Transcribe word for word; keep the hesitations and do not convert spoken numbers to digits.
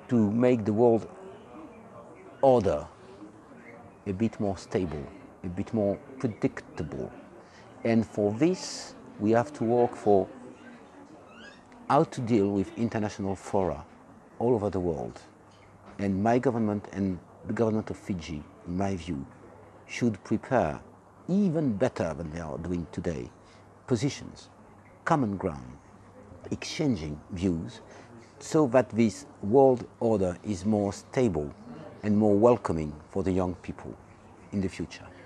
to make the world order a bit more stable, a bit more predictable. And for this, we have to work for how to deal with international fora all over the world. And my government and the government of Fiji, in my view, should prepare even better than they are doing today, positions, common ground, exchanging views, so that this world order is more stable and more welcoming for the young people in the future.